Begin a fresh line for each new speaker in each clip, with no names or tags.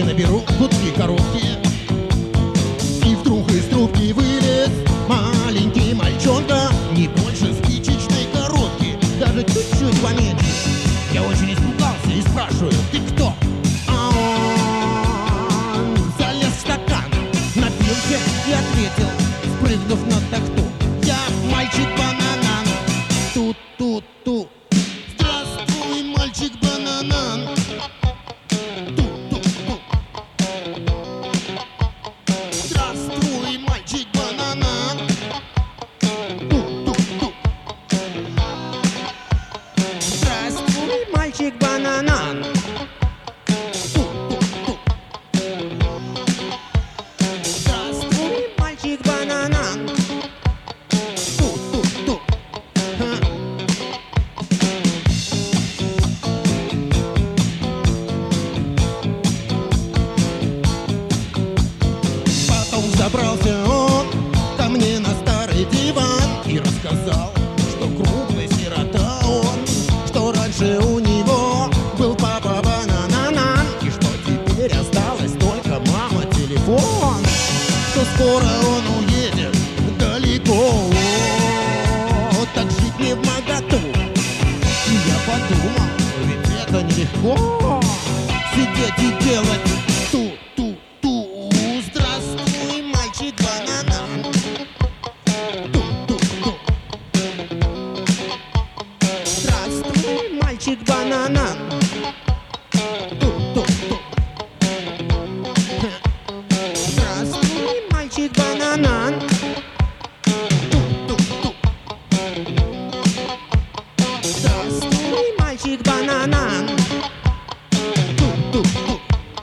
и наберу гудки короткие. И вдруг из трубки вылез маленький мальчонка, не больше спичечной коробки, даже чуть-чуть поменьше. Я очень испугался и спрашиваю: ты кто? А он залез в стакан, напился и ответил, спрыгнув на тахту: я мальчик-бананан. Ту-ту-ту. Здравствуй, мальчик-бананан. Ту-ту-ту. Здравствуй, мальчик-бананан. Ту-ту-ту. Здравствуй, мальчик-бананан. Ту-ту-ту. Здравствуй, мальчик-бананан. Ту-ту-ту. Потом забрался он ко мне на старый диван и рассказал, что круглый сирота он, что раньше у него был папа бананан, и что теперь осталось только мама телефон, что скоро он уедет далеко, так жить не вмоготу. И я подумал, ведь это нелегко сидеть и делать ту-ту-ту. Здравствуй, мальчик-бананан. Ту-ту-ту. Здравствуй, мальчик-бананан. Ту-ту-ту. Здравствуй, мальчик-бананан. Ту-ту-ту. Здравствуй, мальчик-бананан. Ту-ту-ту.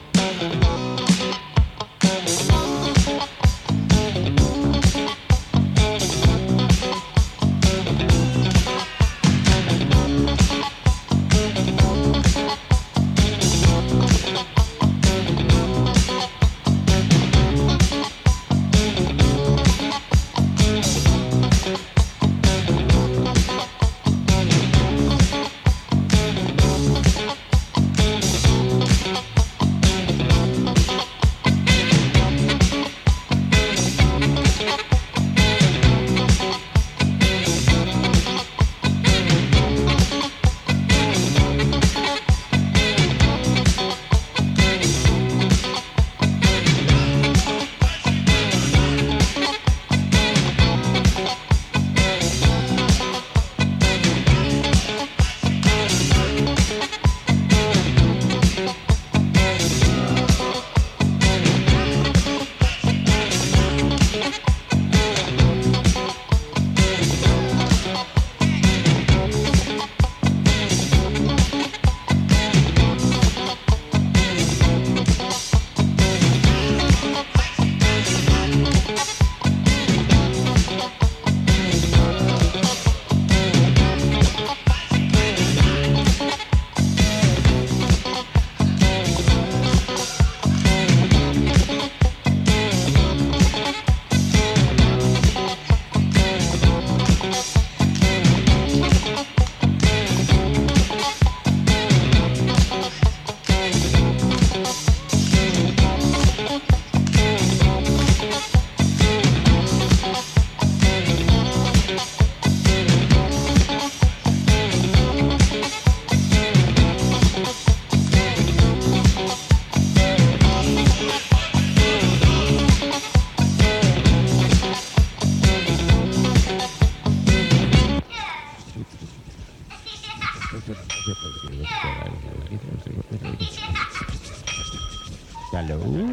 Hello?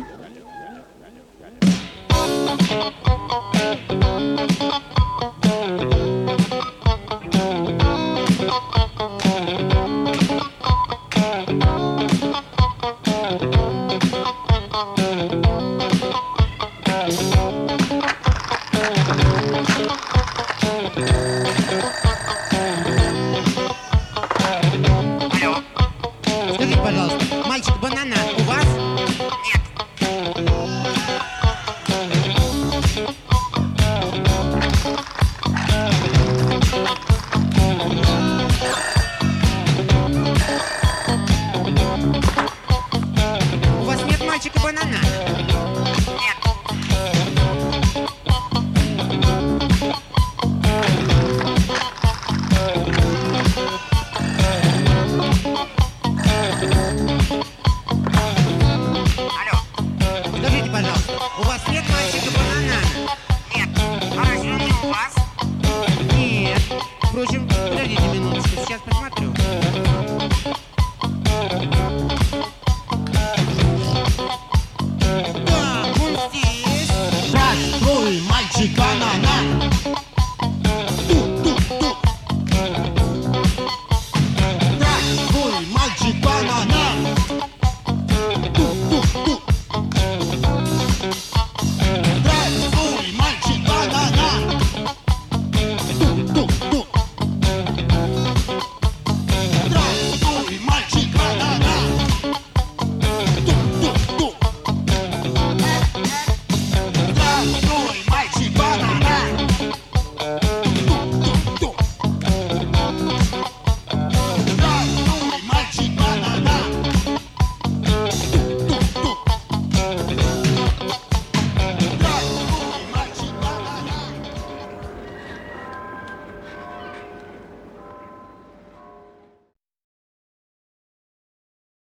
Скажите, пожалуйста, мальчик-бананан у вас?
Нет.
бананчик и банана.